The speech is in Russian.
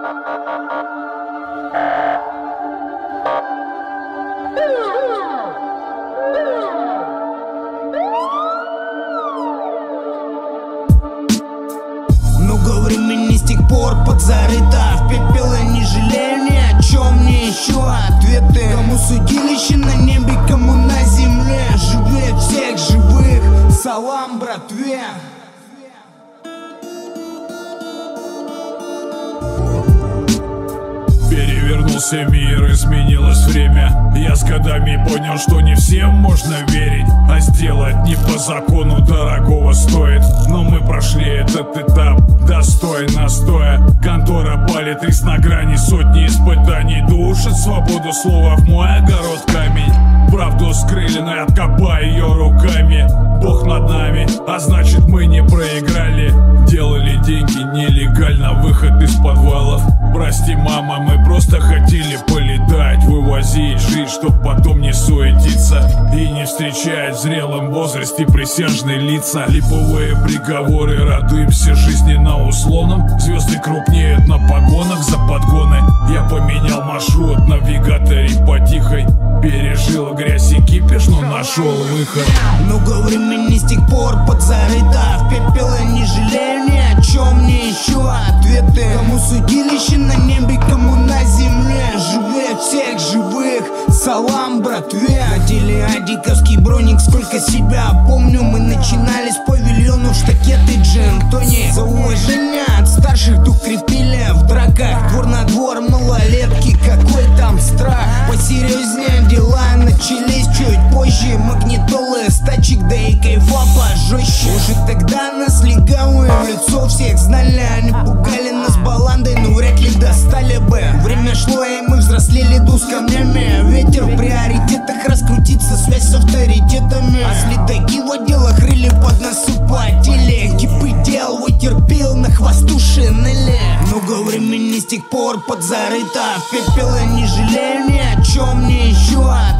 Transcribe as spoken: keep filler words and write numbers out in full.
Много времени с тех пор подзарыто в пепел, я не жалею ни о чем, мне еще ответы. Кому судилище на небе, кому на земле. Живее всех живых, салам, братве. Перевернулся мир, изменилось время. Я с годами понял, что не всем можно верить, а сделать не по закону дорогого стоит. Но мы прошли этот этап достойно стоя. Контора палит риск на грани, сотни испытаний душат свободу слова в мой огород камень. Правду скрыли, но я откопаю ее руками. Бог над нами, а значит мы не проиграли. Делали деньги нелегально, выход из подвалов. Прости, мама, мы просто хотели полетать, вывозить, жить, чтоб потом не суетиться и не встречать в зрелом возрасте присяжные лица. Липовые приговоры, радуемся жизни на условном. Звезды крупнеют на погонах за подгоны. Я поменял маршрут в навигаторе по тихой. Пережил грязь и кипиш, но нашел выход. Много времени с тех пор подзарыто в пепел, я не жалею ни о чем, мне еще ответы. Кому судилище на небе, кому на земле. Живее всех живых, салам, братве. Одели адиковский броник, сколько себя помню. Мы начинали с павильонов, штакеты, джин-тони. За уважение от старших дух крепили в драках. Двор на двор, малолетки, какой там страх. Посерьезнее дела начались чуть позже. Магнитолы с тачек, да и кайфа пожестче. Уже тогда нас легавые в лицо всех знали. Они пугали нас баландой, но вряд ли достали бы. Время шло, и мы взрослели дух с камнями. Ветер в приоритетах, раскрутиться связь с авторитетами. А следаки в отделах рыли под носу потели. Кипы дел вытерпел на хвосту шинели. Много времени с тех пор подзарыто в пепел, я не жалею ни о чем, мне еще ответы.